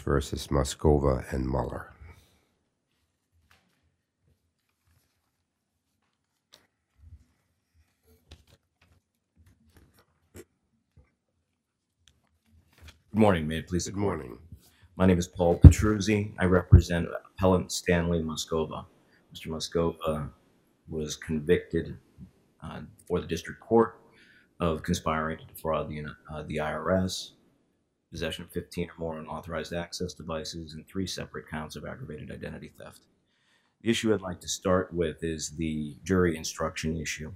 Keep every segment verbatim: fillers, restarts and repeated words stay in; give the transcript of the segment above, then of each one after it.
versus Moscova and Mueller. Good morning. May it please the Good court. morning. My name is Paul Petruzzi. I represent Appellant Stanley Moscova. Mister Moscova was convicted uh, for the district court of conspiring to defraud the, uh, the I R S, possession of fifteen or more unauthorized access devices, and three separate counts of aggravated identity theft. The issue I'd like to start with is the jury instruction issue.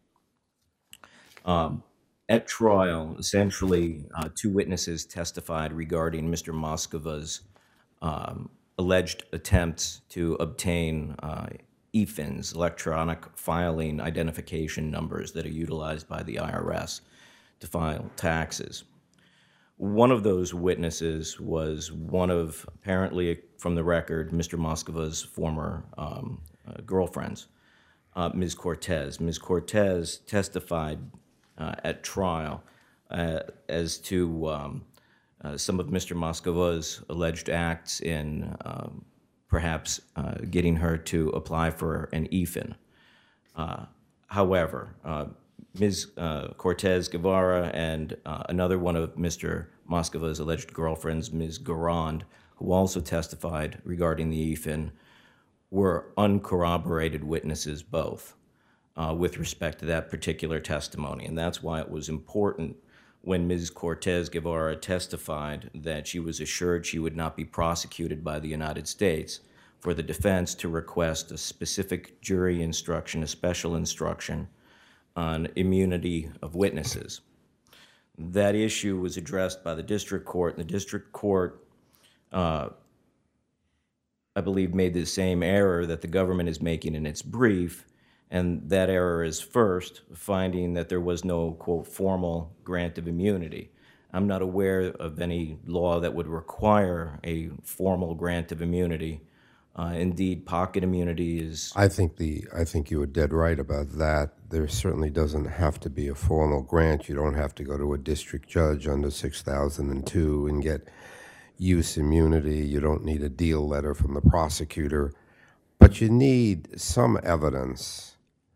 Um, At trial, essentially, uh, two witnesses testified regarding Mister Moscova's um, alleged attempts to obtain uh, E F I Ns, electronic filing identification numbers that are utilized by the I R S to file taxes. One of those witnesses was one of, apparently from the record, Mister Moscova's former um, uh, girlfriends, uh, Miz Cortez. Miz Cortez testified uh, at trial uh, as to um, uh, some of Mister Moscova's alleged acts in um, perhaps uh, getting her to apply for an E F I N. Uh, however, uh, Miz Uh, Cortez Guevara and uh, another one of Mister Moscova's alleged girlfriends, Miz Garand, who also testified regarding the E F I N, were uncorroborated witnesses both uh, with respect to that particular testimony. And that's why it was important when Miz Cortez Guevara testified that she was assured she would not be prosecuted by the United States for the defense to request a specific jury instruction, a special instruction on immunity of witnesses. That issue was addressed by the district court, and the district court, uh, I believe, made the same error that the government is making in its brief, and that error is first, finding that there was no, quote, formal grant of immunity. I'm not aware of any law that would require a formal grant of immunity. Uh, indeed, pocket immunity is... I think the I think you were dead right about that. There certainly doesn't have to be a formal grant. You don't have to go to a district judge under six thousand two and get use immunity. You don't need a deal letter from the prosecutor. But you need some evidence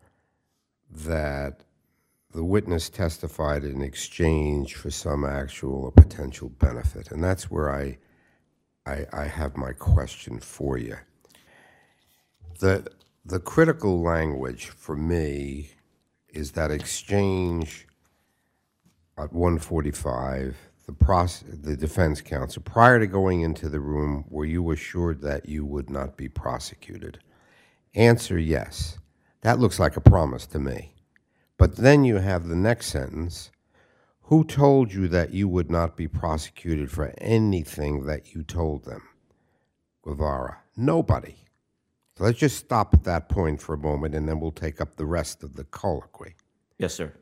that the witness testified in exchange for some actual or potential benefit. And that's where I, I, I have my question for you. The, the critical language for me is that exchange at one forty-five, the, process, the defense counsel, prior to going into the room, were you assured that you would not be prosecuted? Answer, yes. That looks like a promise to me. But then you have the next sentence. Who told you that you would not be prosecuted for anything that you told them? Guevara. Nobody. So let's just stop at that point for a moment, and then we'll take up the rest of the colloquy. Yes, sir.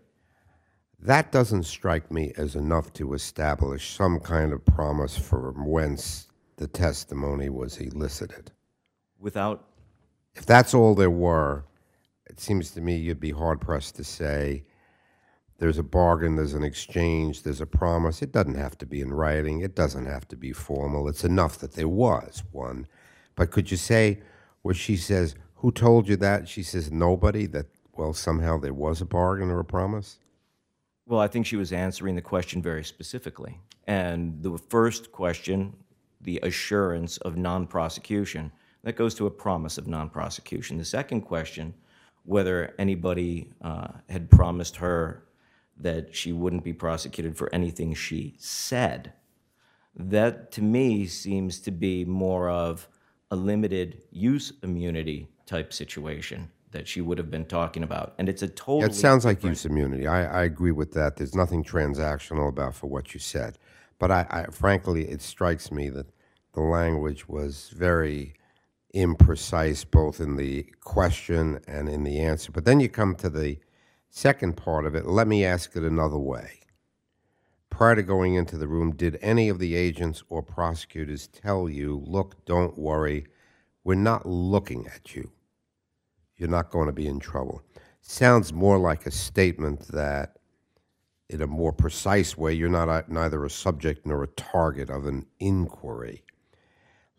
That doesn't strike me as enough to establish some kind of promise from whence the testimony was elicited. Without... If that's all there were, it seems to me you'd be hard-pressed to say there's a bargain, there's an exchange, there's a promise. It doesn't have to be in writing. It doesn't have to be formal. It's enough that there was one. But could you say where she says, who told you that? She says, nobody, that, well, somehow there was a bargain or a promise? Well, I think she was answering the question very specifically. And the first question, the assurance of non-prosecution, that goes to a promise of non-prosecution. The second question, whether anybody uh, had promised her that she wouldn't be prosecuted for anything she said, that to me seems to be more of a limited use immunity type situation that she would have been talking about. And it's a totally... Yeah, it sounds like different... use immunity. I, I agree with that. There's nothing transactional about for what you said. But I, I frankly, it strikes me that the language was very imprecise, both in the question and in the answer. But then you come to the second part of it. Let me ask it another way. Prior to going into the room, did any of the agents or prosecutors tell you, look, don't worry, we're not looking at you. You're not going to be in trouble? Sounds more like a statement that, in a more precise way, you're not a, neither a subject nor a target of an inquiry.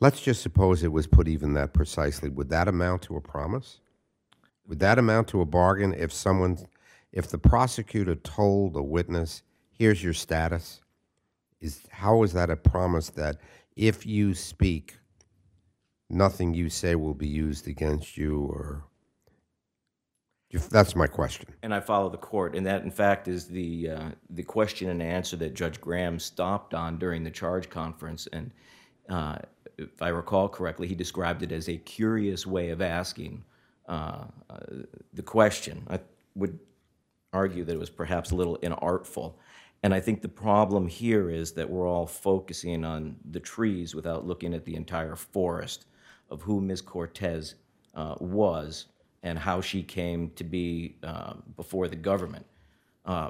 Let's just suppose it was put even that precisely. Would that amount to a promise? Would that amount to a bargain if someone, if the prosecutor told a witness, here's your status? Is, how is that a promise that if you speak, nothing you say will be used against you? Or if, that's my question. And I follow the court, and that, in fact, is the uh, the question and answer that Judge Graham stopped on during the charge conference. And uh, if I recall correctly, he described it as a curious way of asking uh, uh, the question. I would argue that it was perhaps a little inartful. And I think the problem here is that we're all focusing on the trees without looking at the entire forest of who Miz Cortez uh, was and how she came to be uh, before the government. Uh,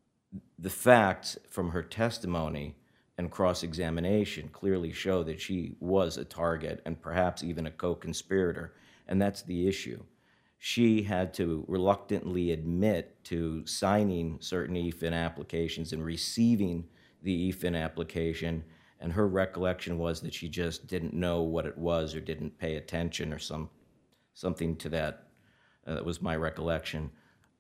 the facts from her testimony and cross-examination clearly show that she was a target and perhaps even a co-conspirator, and that's the issue. She had to reluctantly admit to signing certain E F I N applications and receiving the E F I N application, and her recollection was that she just didn't know what it was or didn't pay attention or some something to that. Uh, that was my recollection.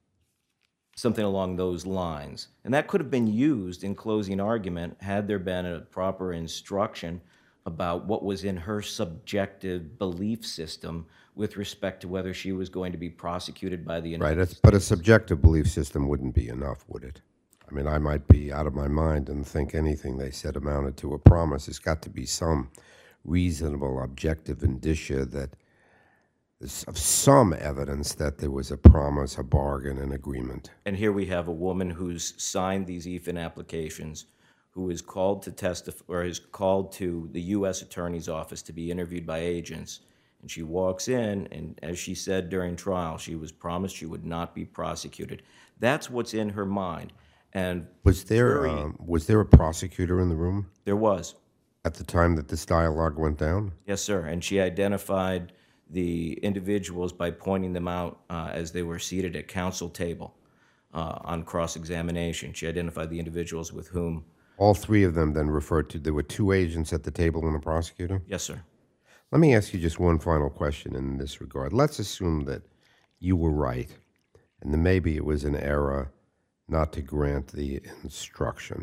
Something along those lines. And that could have been used in closing argument had there been a proper instruction about what was in her subjective belief system with respect to whether she was going to be prosecuted by the United Right, States. but a subjective belief system wouldn't be enough, would it? I mean, I might be out of my mind and think anything they said amounted to a promise. There's got to be some reasonable objective indicia that there's of some evidence that there was a promise, a bargain, an agreement. And here we have a woman who's signed these E F I N applications, who is called to testify, or is called to the U S Attorney's Office to be interviewed by agents. And she walks in, and as she said during trial, she was promised she would not be prosecuted. That's what's in her mind. And Was there jury- um, was there a prosecutor in the room there was, at the time that this dialogue went down? yes, sir. And she identified the individuals by pointing them out uh, as they were seated at counsel table uh, on cross-examination. She identified the individuals with whom, All three of them then referred to, there were two agents at the table and a prosecutor? yes, sir. Let me ask you just one final question in this regard. Let's assume that you were right, and then maybe it was an error not to grant the instruction.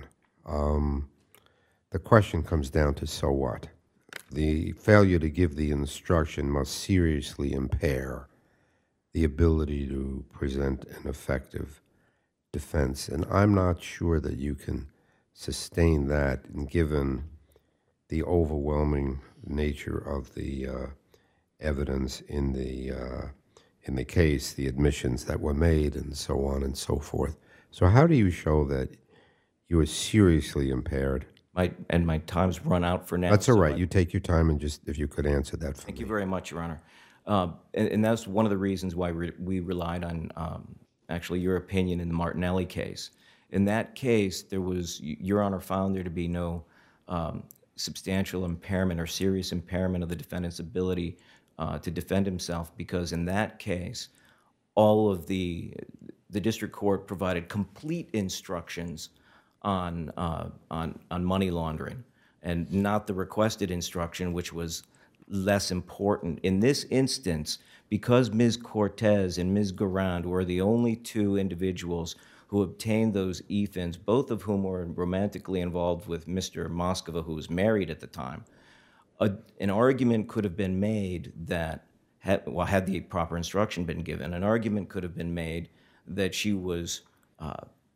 Um, the question comes down to, so what? The failure to give the instruction must seriously impair the ability to present an effective defense, and I'm not sure that you can sustain that given the overwhelming nature of the uh, evidence in the uh, in the case, the admissions that were made, and so on and so forth. So how do you show that you are seriously impaired? My, and my time's run out for now. That's all so right. I- You take your time and just, if you could answer that for Thank me. you very much, Your Honor. Uh, and, and that's one of the reasons why re- we relied on, um, actually, your opinion in the Martinelli case. In that case, there was, Your Honor found there to be no um, substantial impairment or serious impairment of the defendant's ability uh, to defend himself, because in that case, all of the, the district court provided complete instructions on, uh, on, on money laundering, and not the requested instruction, which was less important. In this instance, because Miz Cortez and Miz Garand were the only two individuals who obtained those E F I Ns, both of whom were romantically involved with Mister Moskova, who was married at the time, a, an argument could have been made that, had, well, had the proper instruction been given, an argument could have been made that she was uh,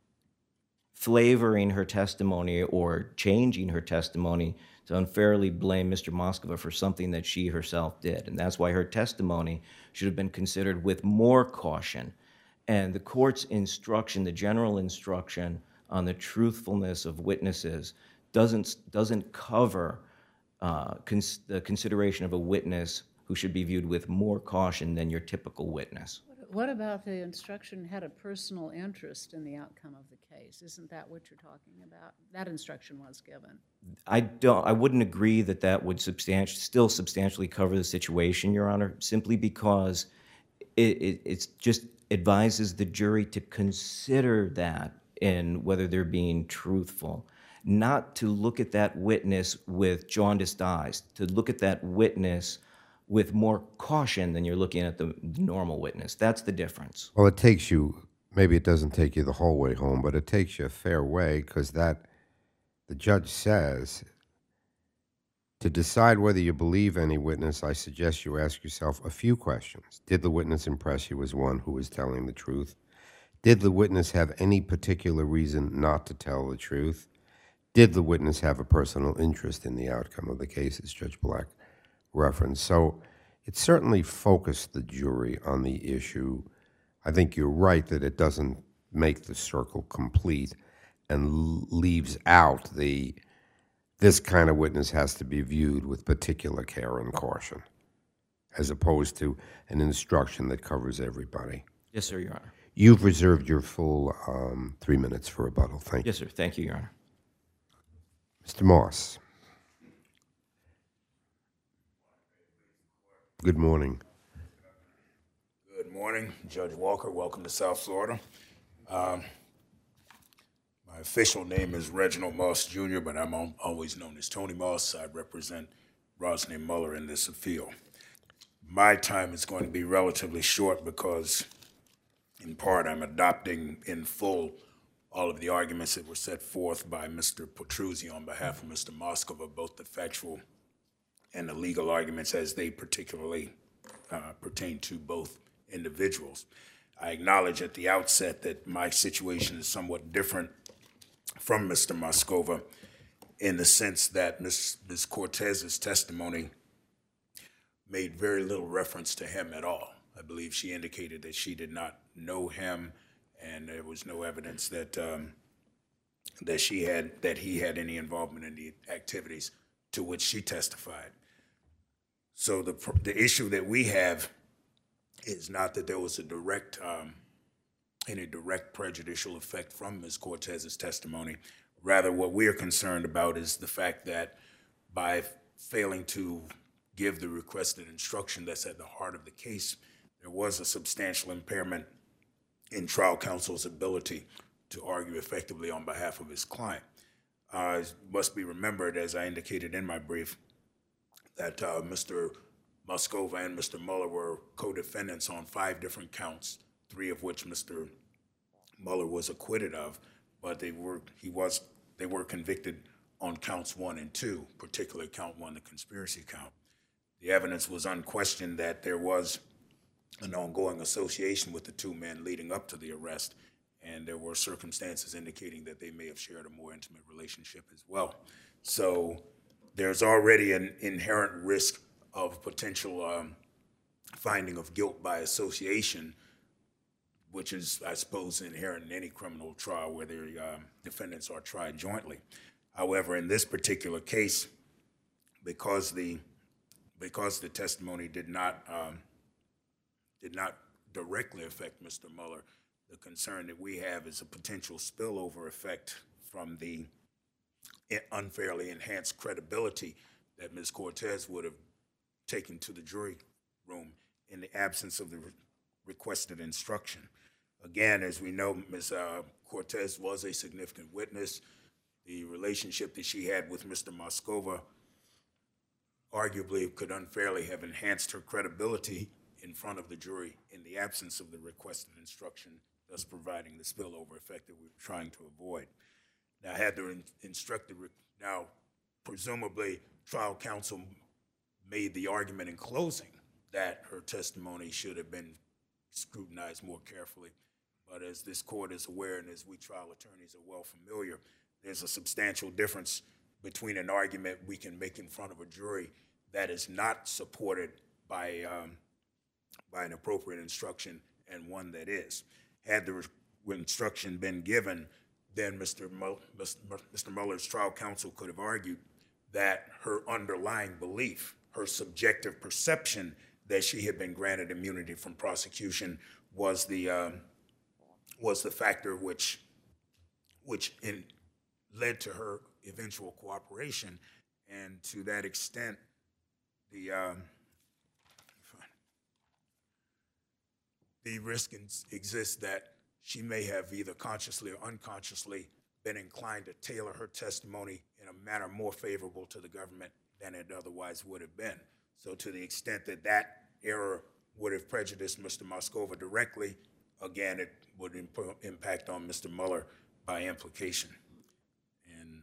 flavoring her testimony or changing her testimony to unfairly blame Mister Moskova for something that she herself did. And that's why her testimony should have been considered with more caution. And the court's instruction, the general instruction on the truthfulness of witnesses, doesn't, doesn't cover uh, cons- the consideration of a witness who should be viewed with more caution than your typical witness. What about the instruction had a personal interest in the outcome of the case? Isn't that what you're talking about? That instruction was given. I don't. I wouldn't agree that that would substanti- still substantially cover the situation, Your Honor, simply because it, it it's just advises the jury to consider that in whether they're being truthful. not to look at that witness with jaundiced eyes, to look at that witness with more caution than you're looking at the normal witness. That's the difference. Well, it takes you, maybe it doesn't take you the whole way home, but it takes you a fair way, because that, the judge says, to decide whether you believe any witness, I suggest you ask yourself a few questions. Did the witness impress you as one who is telling the truth? Did the witness have any particular reason not to tell the truth? Did the witness have a personal interest in the outcome of the case, as Judge Black referenced? So it certainly focused the jury on the issue. I think you're right that it doesn't make the circle complete and l- leaves out the, this kind of witness has to be viewed with particular care and caution, as opposed to an instruction that covers everybody. Yes, sir, Your Honor. You've reserved your full um, three minutes for rebuttal. Thank you. Yes, sir. Thank you, Your Honor. Mister Moss. Good morning. Good morning, Judge Walker. Welcome to South Florida. Um, my official name is Reginald Moss Junior, but I'm al- always known as Tony Moss. I represent Rosny Muller in this appeal. My time is going to be relatively short because, in part, I'm adopting in full all of the arguments that were set forth by Mister Petruzzi on behalf of Mister Moskova, both the factual and the legal arguments as they particularly uh, pertain to both individuals. I acknowledge at the outset that my situation is somewhat different from Mister Moskova in the sense that Miz Miz Cortez's testimony made very little reference to him at all. I believe she indicated that she did not know him, and there was no evidence that um, that she had that he had any involvement in the activities to which she testified. So the the issue that we have is not that there was a direct um, any direct prejudicial effect from Miz Cortez's testimony. Rather, what we are concerned about is the fact that by failing to give the requested instruction that's at the heart of the case, there was a substantial impairment in trial counsel's ability to argue effectively on behalf of his client. Uh, it must be remembered, as I indicated in my brief, that uh, Mister Moskova and Mister Muller were co-defendants on five different counts, three of which Mister Muller was acquitted of, but they were he was they were convicted on counts one and two, particularly count one, the conspiracy count. The evidence was unquestioned that there was an ongoing association with the two men leading up to the arrest, and there were circumstances indicating that they may have shared a more intimate relationship as well. So there's already an inherent risk of potential um, finding of guilt by association, which is, I suppose, inherent in any criminal trial where the um, defendants are tried jointly. However, in this particular case, because the because the testimony did not um, did not directly affect Mister Muller, the concern that we have is a potential spillover effect from the unfairly enhanced credibility that Miz Cortez would have taken to the jury room in the absence of the re requested instruction. Again, as we know, Miz Uh, Cortez was a significant witness. The relationship that she had with Mister Moskova arguably could unfairly have enhanced her credibility in front of the jury in the absence of the requested instruction, thus providing the spillover effect that we were trying to avoid. Now, had the in instructed, now, presumably, trial counsel made the argument in closing that her testimony should have been scrutinized more carefully. But as this court is aware, and as we trial attorneys are well familiar, there's a substantial difference between an argument we can make in front of a jury that is not supported by, um, by an appropriate instruction and one that is. Had the instruction been given, then Mister Mull, Mister Muller's trial counsel could have argued that her underlying belief, her subjective perception that she had been granted immunity from prosecution was the um, was the factor which which in, led to her eventual cooperation, and to that extent, the um, the risk exists that she may have either consciously or unconsciously been inclined to tailor her testimony in a manner more favorable to the government than it otherwise would have been. So to the extent that that error would have prejudiced Mister Moscova directly, again, it would imp- impact on Mister Mueller by implication. And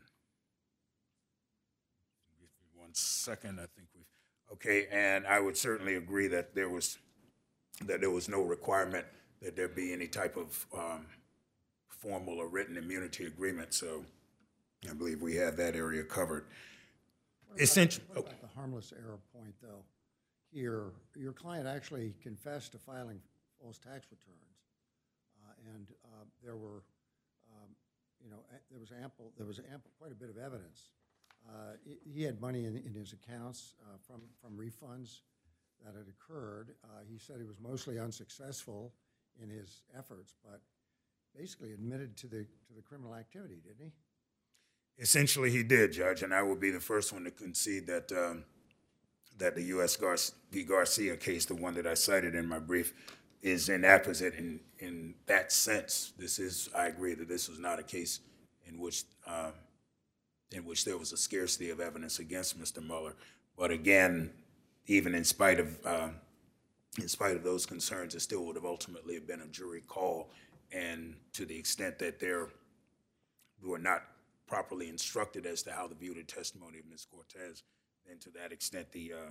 give me one second, I think we've, okay, and I would certainly agree that there was, that there was no requirement that there be any type of um, formal or written immunity agreement, so I believe we have that area covered. Essentially, What about the harmless error point, though? Here, your client actually confessed to filing false tax returns, uh, and uh, there were, um, you know, a- there was ample, there was ample, quite a bit of evidence. Uh, he- He had money in, in his accounts uh, from, from refunds that had occurred. Uh, He said he was mostly unsuccessful in his efforts, but basically admitted to the, to the criminal activity, didn't he? essentially he did, Judge, and I will be the first one to concede that um, that the U S Gar- v. Garcia case, the one that I cited in my brief, is inapposite in, in that sense. This is, I agree that this was not a case in which um, in which there was a scarcity of evidence against Mister Mueller. But again, even in spite of uh, in spite of those concerns, it still would have ultimately have been a jury call. And to the extent that they're we were not properly instructed as to how to view the testimony of Miz Cortez, then to that extent, the um,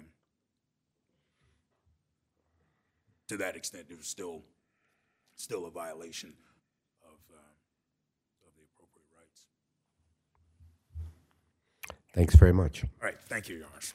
to that extent, there was still still a violation of uh, of the appropriate rights. Thanks very much. All right, thank you, Your Honor.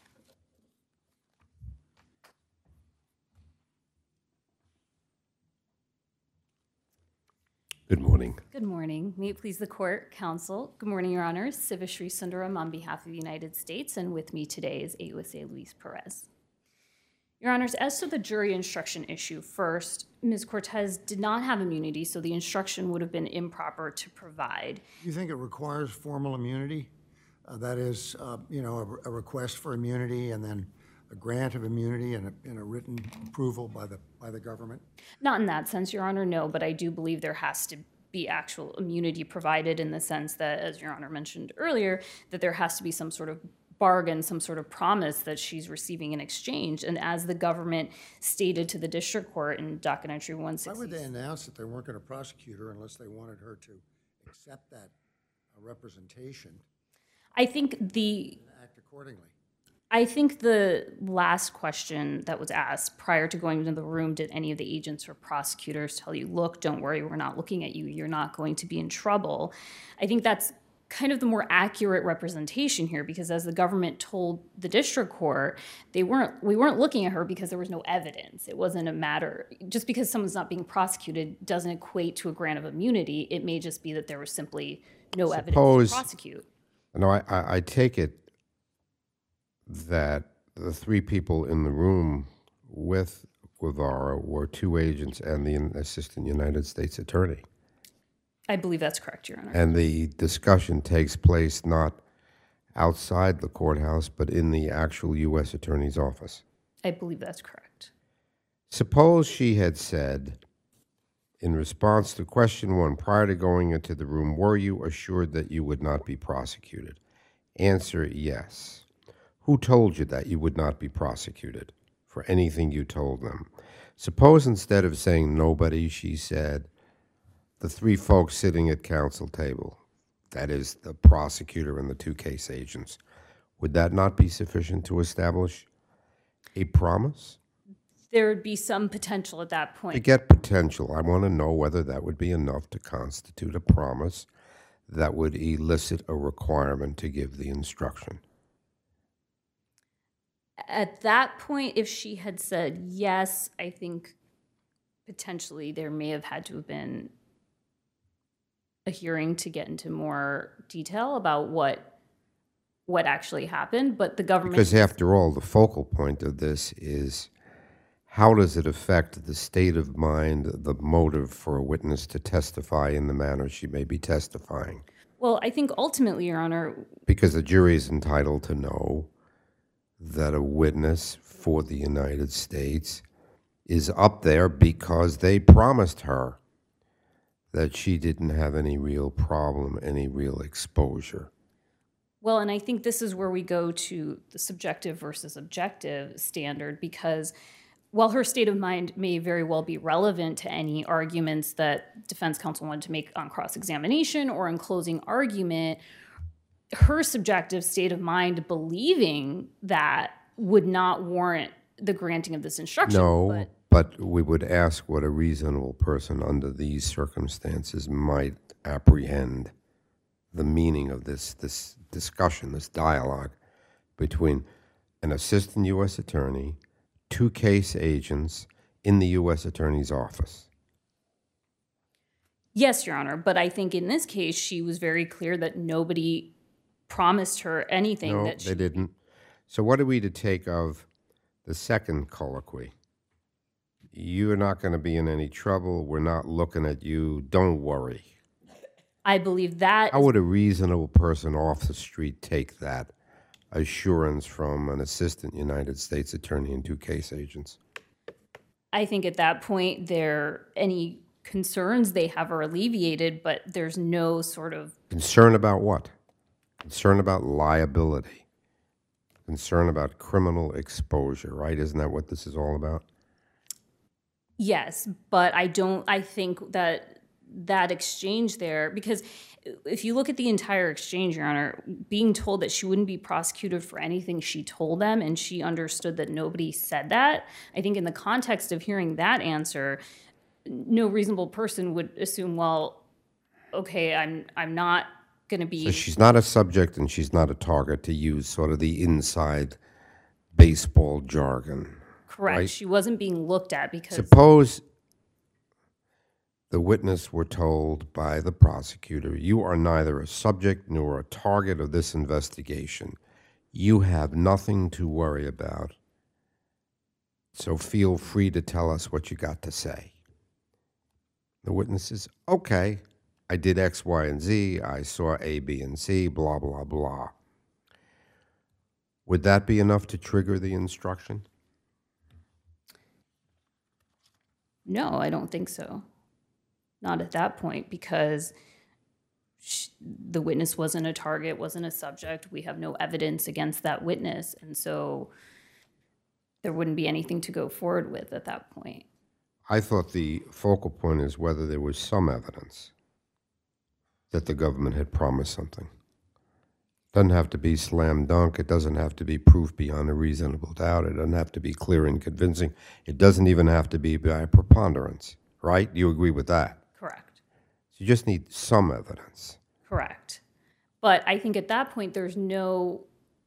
Good morning. Good morning. May it please the court, counsel. Good morning, Your Honors. Sivashree Sundaram on behalf of the United States, and with me today is A U S A Luis Perez. Your Honors, as to the jury instruction issue, first, Miz Cortez did not have immunity, so the instruction would have been improper to provide. You think it requires formal immunity? Uh, That is, uh, you know, a a request for immunity and then a grant of immunity and a and a written approval by the, by the government? Not in that sense, Your Honor, no, but I do believe there has to be actual immunity provided in the sense that, as Your Honor mentioned earlier, that there has to be some sort of bargain, some sort of promise that she's receiving in exchange. And as the government stated to the district court in docket entry one Why would they sixty, announce that they weren't going to prosecute her unless they wanted her to accept that uh, representation I think the and act accordingly? I think the last question that was asked prior to going into the room, did any of the agents or prosecutors tell you, look, don't worry, we're not looking at you, you're not going to be in trouble? I think that's kind of the more accurate representation here, because as the government told the district court, they weren't we weren't looking at her because there was no evidence. It wasn't a matter, just because someone's not being prosecuted doesn't equate to a grant of immunity. It may just be that there was simply no evidence Suppose- to prosecute. No, I, I, I take it that the three people in the room with Guevara were two agents and the assistant United States attorney. I believe that's correct, Your Honor. And the discussion takes place not outside the courthouse, but in the actual U S attorney's office. I believe that's correct. Suppose she had said, in response to question one, prior to going into the room, were you assured that you would not be prosecuted? Answer, yes. Who told you that you would not be prosecuted for anything you told them? Suppose instead of saying nobody, she said, the three folks sitting at counsel table, that is the prosecutor and the two case agents, would that not be sufficient to establish a promise? There would be some potential at that To point. get potential, I want to know whether that would be enough to constitute a promise that would elicit a requirement to give the instruction. At that point, if she had said yes, I think potentially there may have had to have been a hearing to get into more detail about what what actually happened. But the government, Because after all, the focal point of this is how does it affect the state of mind, the motive for a witness to testify in the manner she may be testifying? well, I think ultimately, Your Honor, Because the jury is entitled to know that a witness for the United States is up there because they promised her that she didn't have any real problem, any real exposure. Well, and I think this is where we go to the subjective versus objective standard, because while her state of mind may very well be relevant to any arguments that defense counsel wanted to make on cross-examination or in closing argument, her subjective state of mind believing that would not warrant the granting of this instruction. No, but, but we would ask what a reasonable person under these circumstances might apprehend the meaning of this, this discussion, this dialogue between an assistant U S attorney, two case agents in the U S attorney's office. Yes, Your Honor, but I think in this case, she was very clear that nobody promised her anything. No, that she, they didn't. So what are we to take of the second colloquy? You're not going to be in any trouble. We're not looking at you. Don't worry. I believe that. How would a reasonable person off the street take that assurance from an assistant United States attorney and two case agents? I think at that point, there any concerns they have are alleviated, but there's no sort of Concern about what? Concern about liability. Concern about criminal exposure, right? Isn't that what this is all about? yes, but I don't. I think that that exchange there, because if you look at the entire exchange, Your Honor, being told that she wouldn't be prosecuted for anything she told them, and she understood that nobody said that, I think in the context of hearing that answer, no reasonable person would assume, well, okay, I'm I'm not going to be. So she's not a subject and she's not a target, to use sort of the inside baseball jargon. Correct. Right? She wasn't being looked at because. Suppose the witness were told by the prosecutor, you are neither a subject nor a target of this investigation. You have nothing to worry about. So feel free to tell us what you got to say. The witness says, okay, I did X, Y, and Z. I saw A, B, and C, blah, blah, blah. Would that be enough to trigger the instruction? No, I don't think so. Not at that point, because sh- the witness wasn't a target, wasn't a subject. We have no evidence against that witness, and so there wouldn't be anything to go forward with at that point. I thought the focal point is whether there was some evidence that the government had promised something. Doesn't have to be slam dunk. It doesn't have to be proof beyond a reasonable doubt. It doesn't have to be clear and convincing. It doesn't even have to be by preponderance, right? You agree with that? Correct. So you just need some evidence. Correct. But I think at that point, there's no,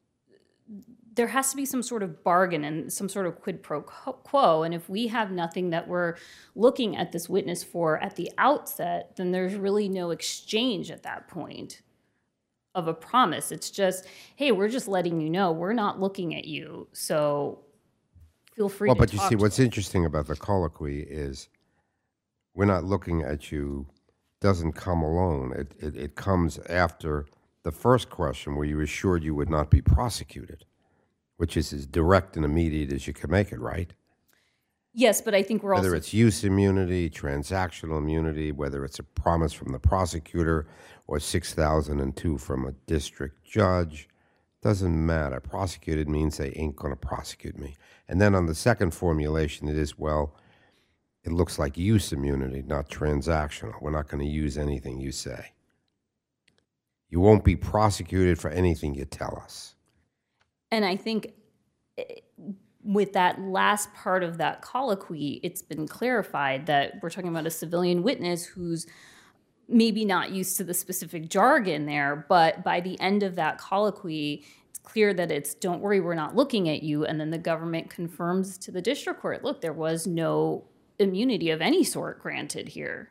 there has to be some sort of bargain and some sort of quid pro quo. And if we have nothing that we're looking at this witness for at the outset, then there's really no exchange at that point of a promise. It's just, hey, we're just letting you know we're not looking at you. So feel free Well, to but you talk see, to what's us. interesting about the colloquy is we're not looking at you doesn't come alone. It, it, it comes after the first question where you assured you would not be prosecuted, which is as direct and immediate as you can make it, right? Yes, but I think we're Whether also it's use immunity, transactional immunity, whether it's a promise from the prosecutor or six thousand two from a district judge, doesn't matter. Prosecuted means they ain't going to prosecute me. And then on the second formulation, it is, well, it looks like use immunity, not transactional. We're not going to use anything you say. You won't be prosecuted for anything you tell us. And I think eh, with that last part of that colloquy, it's been clarified that we're talking about a civilian witness who's maybe not used to the specific jargon there, but by the end of that colloquy, it's clear that it's, don't worry, we're not looking at you. And then the government confirms to the district court, look, there was no immunity of any sort granted here.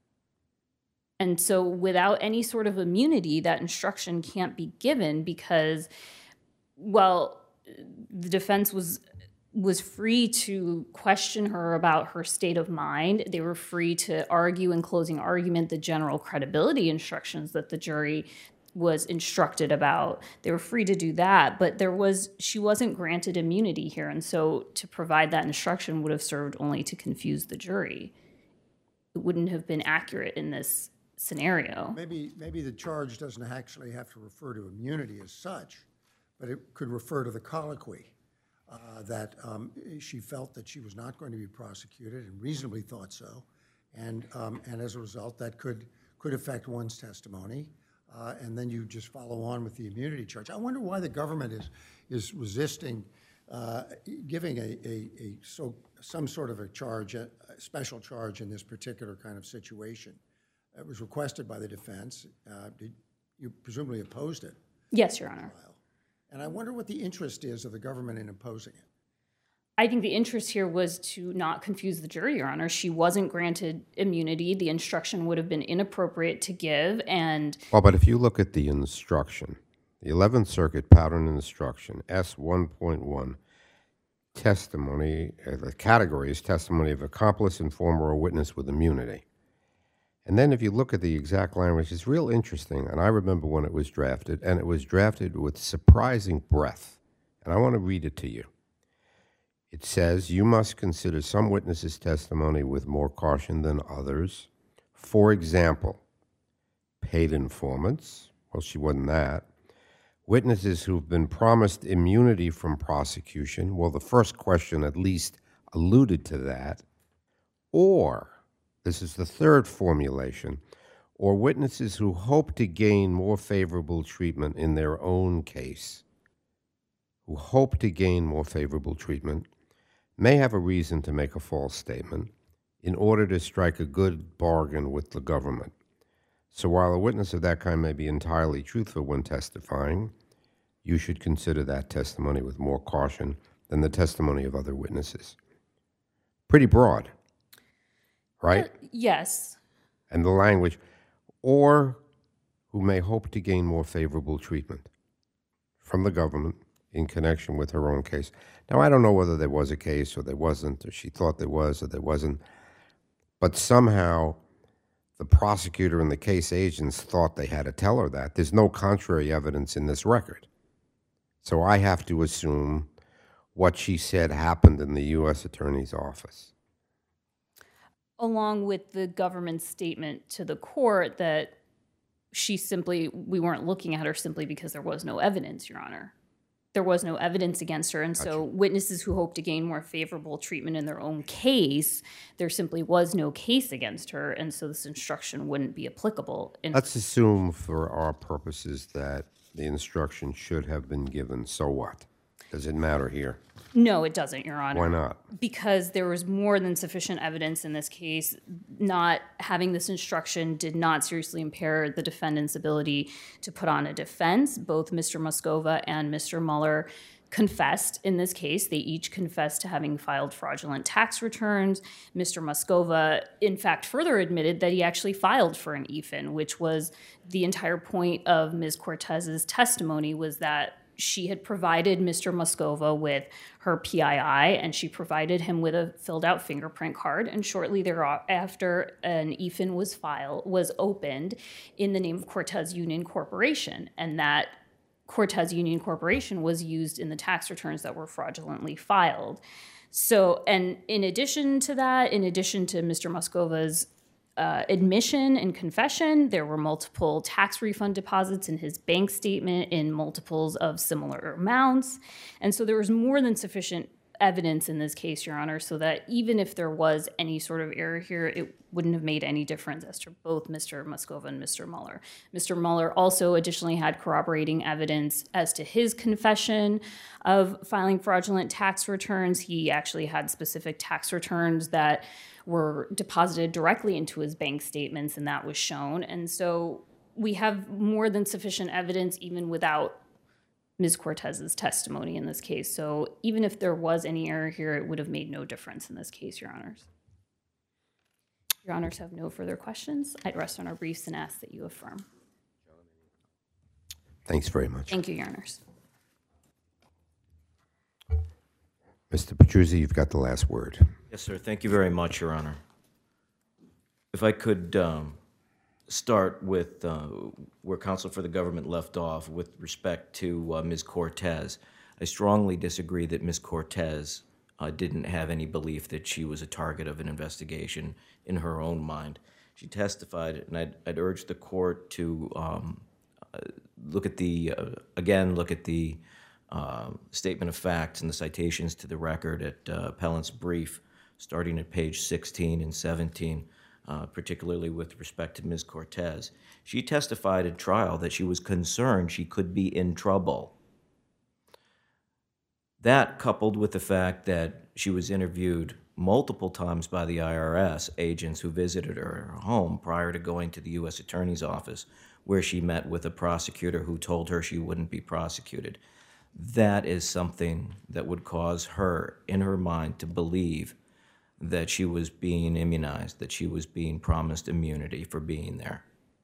And so without any sort of immunity, that instruction can't be given because, well, the defense was was free to question her about her state of mind. They were free to argue in closing argument the general credibility instructions that the jury was instructed about. They were free to do that, but there was she wasn't granted immunity here, and so to provide that instruction would have served only to confuse the jury. it wouldn't have been accurate in this scenario. Maybe, maybe the charge doesn't actually have to refer to immunity as such, but it could refer to the colloquy, uh, that um, she felt that she was not going to be prosecuted and reasonably thought so. And, um, and as a result, that could, could affect one's testimony. Uh, and then you just follow on with the immunity charge. I wonder why the government is, is resisting uh, giving a, a, a so, some sort of a charge, a, a special charge in this particular kind of situation. It was requested by the defense. Uh, did, you presumably opposed it. Yes, Your Honor. And I wonder what the interest is of the government in imposing it. I think the interest here was to not confuse the jury, Your Honor. She wasn't granted immunity. The instruction would have been inappropriate to give, and... Well, but if you look at the instruction, the eleventh Circuit pattern instruction, S one point one, testimony, uh, the category is testimony of accomplice, informer, or witness with immunity. And then if you look at the exact language, it's real interesting, and I remember when it was drafted, and it was drafted with surprising breadth. And I want to read it to you. It says, you must consider some witnesses' testimony with more caution than others. For example, paid informants, well, she wasn't that. Witnesses who've been promised immunity from prosecution, well, the first question at least alluded to that. Or, this is the third formulation, or witnesses who hope to gain more favorable treatment in their own case, who hope to gain more favorable treatment, may have a reason to make a false statement in order to strike a good bargain with the government. So while a witness of that kind may be entirely truthful when testifying, you should consider that testimony with more caution than the testimony of other witnesses. Pretty broad, right? Uh, yes. And the language, or who may hope to gain more favorable treatment from the government in connection with her own case. Now, I don't know whether there was a case or there wasn't, or she thought there was or there wasn't, but somehow the prosecutor and the case agents thought they had to tell her that. There's no contrary evidence in this record. So I have to assume what she said happened in the U S Attorney's office. Along with the government's statement to the court that she simply, we weren't looking at her simply because there was no evidence, Your Honor. There was no evidence against her, and Gotcha. so witnesses who hope to gain more favorable treatment in their own case, there simply was no case against her, and so this instruction wouldn't be applicable. And Let's assume for our purposes that the instruction should have been given. So what? Does it matter here? no, it doesn't, Your Honor. Why not? Because there was more than sufficient evidence in this case. Not having this instruction did not seriously impair the defendant's ability to put on a defense. Both Mister Moscova and Mister Mueller confessed in this case. They each confessed to having filed fraudulent tax returns. Mister Moscova, in fact, further admitted that he actually filed for an E F I N, which was the entire point of Miz Cortez's testimony, was that she had provided Mister Moscova with her P I I, and she provided him with a filled-out fingerprint card. And shortly thereafter, an E F I N was filed, was opened in the name of Cortez Union Corporation, and that Cortez Union Corporation was used in the tax returns that were fraudulently filed. So, and in addition to that, in addition to Mister Moscova's Uh, admission and confession, there were multiple tax refund deposits in his bank statement in multiples of similar amounts. And so there was more than sufficient evidence in this case, Your Honor, so that even if there was any sort of error here, it wouldn't have made any difference as to both Mister Moscova and Mister Mueller. Mister Mueller also additionally had corroborating evidence as to his confession of filing fraudulent tax returns. He actually had specific tax returns that were deposited directly into his bank statements, and that was shown. And so we have more than sufficient evidence even without Miz Cortez's testimony in this case. So even if there was any error here, it would have made no difference in this case, Your Honors. Your Honors have no further questions. I'd rest on our briefs and ask that you affirm. Thanks very much. Thank you, Your Honors. Mister Petruzzi, you've got the last word. Yes, sir. Thank you very much, Your Honor. If I could um, start with uh, where counsel for the government left off with respect to uh, Miz Cortez. I strongly disagree that Miz Cortez uh, didn't have any belief that she was a target of an investigation in her own mind. She testified, and I'd, I'd urge the court to um, uh, look at the, uh, again, look at the uh, statement of facts and the citations to the record at uh, appellant's brief, starting at page sixteen and seventeen, uh, particularly with respect to Miz Cortez. She testified at trial that she was concerned she could be in trouble. That, coupled with the fact that she was interviewed multiple times by the I R S agents who visited her home prior to going to the U S Attorney's Office, where she met with a prosecutor who told her she wouldn't be prosecuted, that is something that would cause her, in her mind, to believe that she was being immunized, that she was being promised immunity for being there.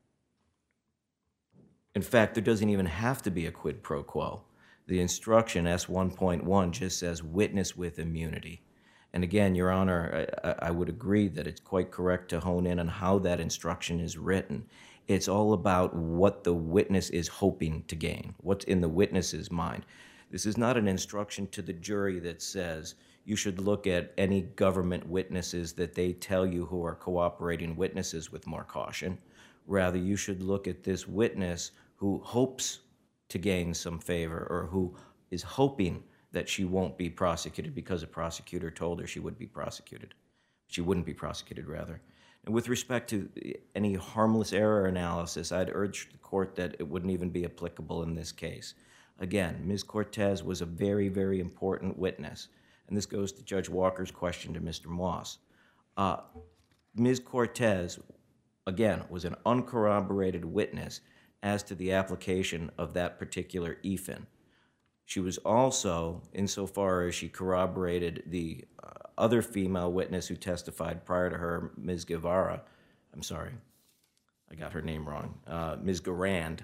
In fact, there doesn't even have to be a quid pro quo. The instruction, S one point one, just says witness with immunity. And again, Your Honor, I, I would agree that it's quite correct to hone in on how that instruction is written. It's all about what the witness is hoping to gain, what's in the witness's mind. This is not an instruction to the jury that says you should look at any government witnesses that they tell you who are cooperating witnesses with more caution. Rather, you should look at this witness who hopes to gain some favor or who is hoping that she won't be prosecuted because a prosecutor told her she would be prosecuted. She wouldn't be prosecuted, rather. And with respect to any harmless error analysis, I'd urge the court that it wouldn't even be applicable in this case. Again, Miz Cortez was a very, very important witness. And this goes to Judge Walker's question to Mister Moss. Uh, Miz Cortez, again, was an uncorroborated witness as to the application of that particular E F I N. She was also, insofar as she corroborated the uh, other female witness who testified prior to her, Miz Guevara, I'm sorry, I got her name wrong, uh, Miz Garand,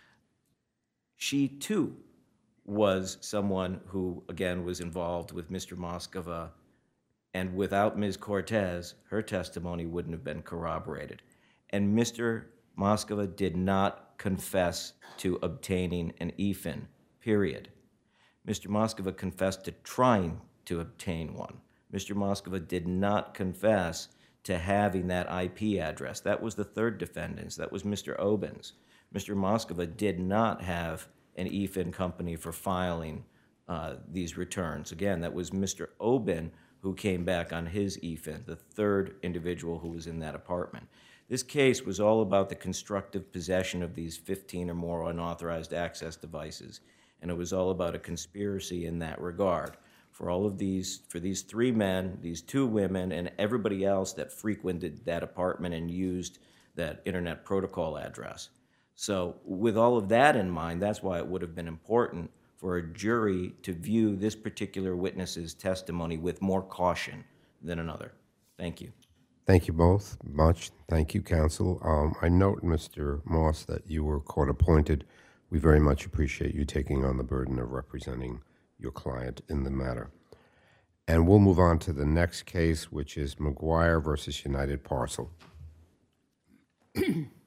she too was someone who, again, was involved with Mister Moscova, and without Miz Cortez, her testimony wouldn't have been corroborated. And Mister Moscova did not confess to obtaining an E F I N, period. Mister Moscova confessed to trying to obtain one. Mister Moscova did not confess to having that I P address. That was the third defendant. That was Mister Obens. Mister Moscova did not have an E F I N company for filing uh, these returns. Again, that was Mister Oben who came back on his E F I N, the third individual who was in that apartment. This case was all about the constructive possession of these fifteen or more unauthorized access devices, and it was all about a conspiracy in that regard. For all of these, for these three men, these two women, and everybody else that frequented that apartment and used that internet protocol address. So with all of that in mind, that's why it would have been important for a jury to view this particular witness's testimony with more caution than another. Thank you. Thank you both much. Thank you, counsel. Um, I note, Mister Moss, that you were court appointed. We very much appreciate you taking on the burden of representing your client in the matter. And we'll move on to the next case, which is McGuire versus United Parcel.